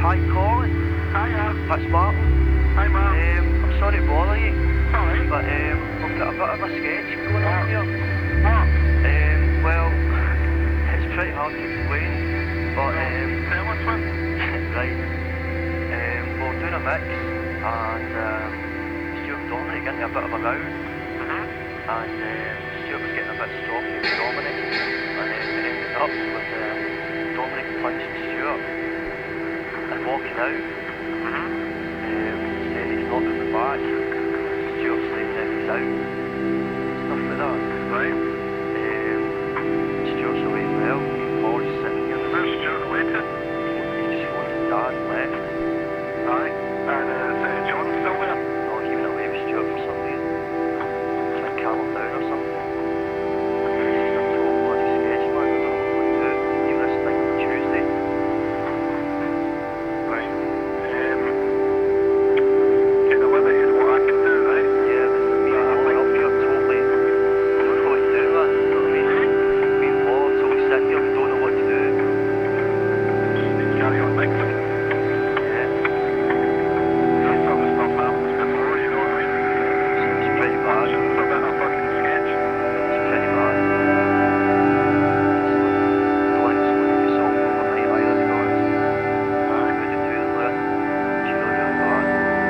Hi Colin, Hiya. it's Martin. Hi, Mark. I'm sorry to bother you, Sorry. but we've got a bit of a sketch going on here. What? Well, it's pretty hard to explain, but Tell us one. right. We're doing a mix, and Stuart Dominic getting a bit of a row, and Stuart was getting a bit stroppy with Dominic, and it ended up with Dominic punching Stuart and walking out. Saying he's not coming back. Stuart's saying that he's out. Stuff like that. Right. Stuart's away as well. Paul's sitting here. Where's Stuart waiting? He's just phoned his dad and left. Aye. And is John still there? No, he went away with Stuart for some reason. He's like calmed down or something. It's just a total bloody sketch, man. I don't know what to do. Leave this thing on Tuesday. Right. Kind of limited what I can do, right? Yeah, but me and Paul up here totally don't know what to do, man. You know what I mean? Me and Paul are totally sitting here, we don't know what to do. Carry on mixing. Yeah, That sort of stuff happens before, you know what I mean? it's pretty bad. It's a bit of a fucking sketch. It's pretty bad. Don't think it's going to be solved overnight either, to be honest. Aye. What to do with it? It's really, really bad.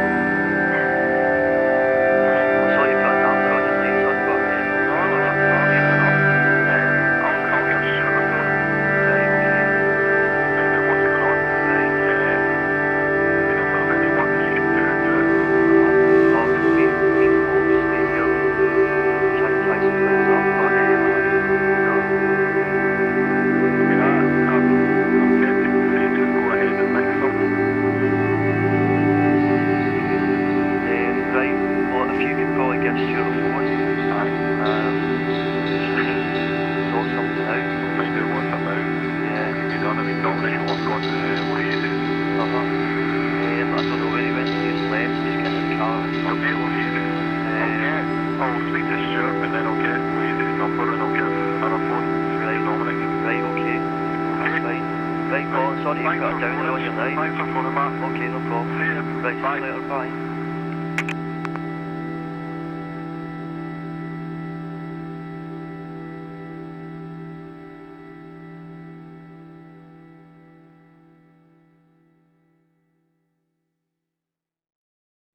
I'm sorry to put a damper on your night, son, but No, that's fair enough. I'll give Stuart a phone. right, okay. Find out what's going on. Right. If there's any work you can do to it. Oh, me and Paul will stay here, try and tie some things up, but you know, I mean, I'm tempted to say just go ahead and mix something. right, well, if you could probably give Stuart a phone, Aye. try and sort something out. Find out what's about. Yeah. You done, I mean, Dominic will have gone to Oasis. I don't know where he went, he just left, just get in the car. I'll be at Oasis. I'll speak to Stuart and then I'll get Oasis number and I'll give her a phone. Right. Dominic. Right, okay. That's fine. Right, Colin, sorry to Thanks put a for downer phoning. on your night. Thanks for phoning, Mark. Okay, no problem. See you. Right, see Bye. you later, bye.